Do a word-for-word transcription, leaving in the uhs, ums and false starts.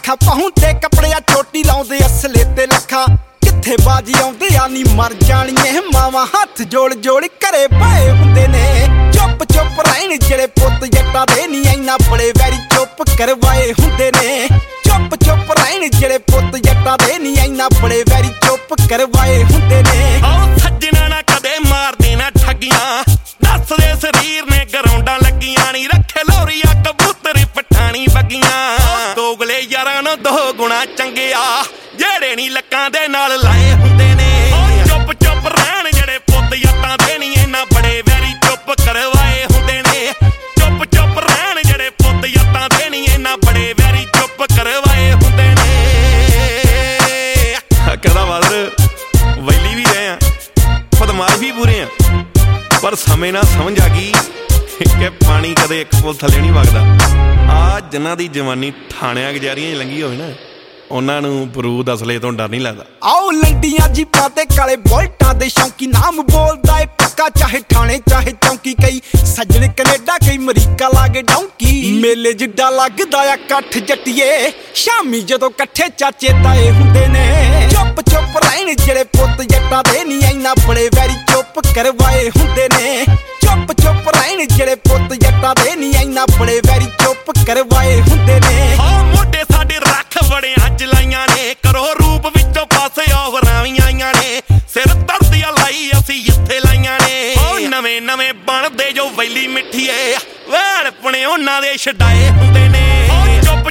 ਲੱਖਾਂ ਪਾਉਂਦੇ ਕੱਪੜਿਆਂ ਚੋਟੀ ਲਾਉਂਦੇ ਅਸਲੇ ਤੇ ਲੱਖਾਂ ਕਿੱਥੇ ਬਾਜੀ ਆਉਂਦੇ ਆ ਨੀ ਮਰ ਜਾਣੀਏ ਮਾਵਾਂ ਹੱਥ ਜੋੜ ਜੋੜ ਘਰੇ ਪਏ ਹੁੰਦੇ ਨੇ ਚੁੱਪ ਚੁੱਪ ਰਹਿਣ ਜਿਹੜੇ ਪੁੱਤ ਜੱਟਾਂ ਦੇ ਨੀ ਇੰਨਾ ਬੜੇ ਵੈਰੀ ਚੁੱਪ ਕਰਵਾਏ ਹੁੰਦੇ ਨੇ ਚੁੱਪ ਚੁੱਪ ਰਹਿਣ ਜਿਹੜੇ ਪੁੱਤ ਜੱਟਾਂ ਦੇ ਨੀ ਇੰਨਾ ਬੜੇ ਵੈਰੀ ਚੁੱਪ ਕਰਵਾਏ ਹੁੰਦੇ ਨੇ ਓ ਸੱਜਣਾ ਨਾ ਕਦੇ ਮਾਰਦੇ ਨਾ ਠੱਗੀਆਂ ਦੱਸਦੇ ਸਰੀਰ ਨੇ ਗਰਾਉਂਡਾਂ ਲੱਗੀਆਂ ਨੀ ਰੱਖੇ ਲੋਰੀਆ ਕਬੂਤਰ ਪਠਾਣੀ ਬੱਗੀਆਂ ਦੋਗਲੇ ਯਾਰਾਂ ਨੂੰ ਦੋ ਗੁਣਾ ਚੰਗਿਆ ਜਿਹੜੇ ਨੀ ਲੱਕਾਂ ਦੇ ਨਾਲ ਲਾਏ ਹੁੰਦੇ ਨੇ ਚੁੱਪ ਚੁੱਪ ਰਹਿਣ ਜਿਹੜੇ ਪੁੱਤ ਜੱਟਾਂ ਦੇ ਨੀ ਇੰਨਾ ਬੜੇ ਵੈਰੀ ਚੁੱਪ ਕਰਵਾਏ ਹੁੰਦੇ ਨੇ ਚੁੱਪ ਚੁੱਪ ਰਹਿਣ ਜਿਹੜੇ ਪੁੱਤ ਜੱਟਾਂ ਦੇ ਨੀ ਇੰਨਾ ਬੜੇ ਵੈਰੀ ਚੁੱਪ ਕਰਵਾਏ ਹੁੰਦੇ ਨੇ ਕਹਿੰਦਾ ਬਾਦਰ ਵੈਲੀ ਵੀ ਰਹੇ ਆ ਬਦਮਾਸ਼ ਵੀ ਪੂਰੇ ਆ ਪਰ ਸਮੇਂ ਨਾਲ ਸਮਝ ਆ ਗਈ ਕਿ ਪਾਣੀ ਕਦੇ ਇੱਕ ਪੁੱਲ ਥੱਲੇ ਨਹੀਂ ਵਗਦਾ ਆ ਜਿਨ੍ਹਾਂ ਦੀ ਜਵਾਨੀ ਠਾਣਿਆਂ ਗੁਜ਼ਾਰੀਆਂ 'ਚ ਲੰਘੀ ਹੋਵੇ ਨਾ ਉਹਨਾਂ ਨੂੰ ਬਰੂਦ ਅਸਲੇ ਤੋਂ ਡਰ ਨਹੀਂ ਲੱਗਦਾ ਆਓ ਲੰਡੀਆਂ ਜੀਪਾਂ ਤੇ ਕਾਲੇ ਬੋਲਟਾਂ ਦੇ ਸ਼ੌਂਕੀ ਨਾਮ ਬੋਲਦਾ ਏ ਪੱਕਾ ਚਾਹੇ ਠਾਣੇ ਚਾਹੇ ਚੌਂਕੀ ਕਈ ਸੱਜਣ ਕੈਨੇਡਾ ਕਈ ਅਮਰੀਕਾ ਲਾਗੇ ਡੌਂਕੀ ਮੇਲੇ ਜਿੱਡਾ ਲੱਗਦਾ ਆ ਇਕੱਠ ਜੱਟੀਏ ਸ਼ਾਮੀ ਜਦੋਂ ਇਕੱਠੇ ਚਾਚੇ ਤਾਏ ਹੁੰਦੇ ਨੇ ਚੁੱਪ ਚੁੱਪ ਰਹਿਣ ਜਿਹੜੇ ਪੁੱਤ ਜੱਟਾਂ ਦੇ ਨੀ ਇੰਨਾ ਬੜੇ ਵੈਰੀ ਚੁੱਪ ਕਰਵਾਏ ਹੁੰਦੇ ਨੇ ਚੁੱਪ ਚੁੱਪ ਰਹਿਣ ਜਿਹੜੇ ਪੁੱਤ ਜੱਟਾਂ ਦੇ ਨੀ ਇੰਨਾ ਬੜੇ ਵੈਰੀ ਚੁੱਪ ਕਰਵਾਏ ਹੁੰਦੇ ਨੇ ਹਾਂ ਮੋਢੇ ਸਾਡੇ ਰੱਖ ਬੜਿਆਂ ਚ ਲਾਈਆਂ ਨੇ ਕਰੋ ਰੂਪ ਵਿੱਚੋਂ ਪਾਸੇ ਔਵਰਾਂ ਵੀ ਆਈਆਂ ਨੇ ਸਿਰ ਧਰਦੀਆਂ ਲਾਈ ਅਸੀਂ ਇੱਥੇ ਲਾਈਆਂ ਨੇ ਓ ਨਵੇਂ ਨਵੇਂ ਬਣਦੇ ਜੋ ਵੈਲੀ ਮਿੱਠੀਏ ਵੈਲ ਪੁਣੇ ਉਹਨਾਂ ਦੇ ਛਡਾਏ ਹੁੰਦੇ ਨੇ ਓ ਚੁੱਪ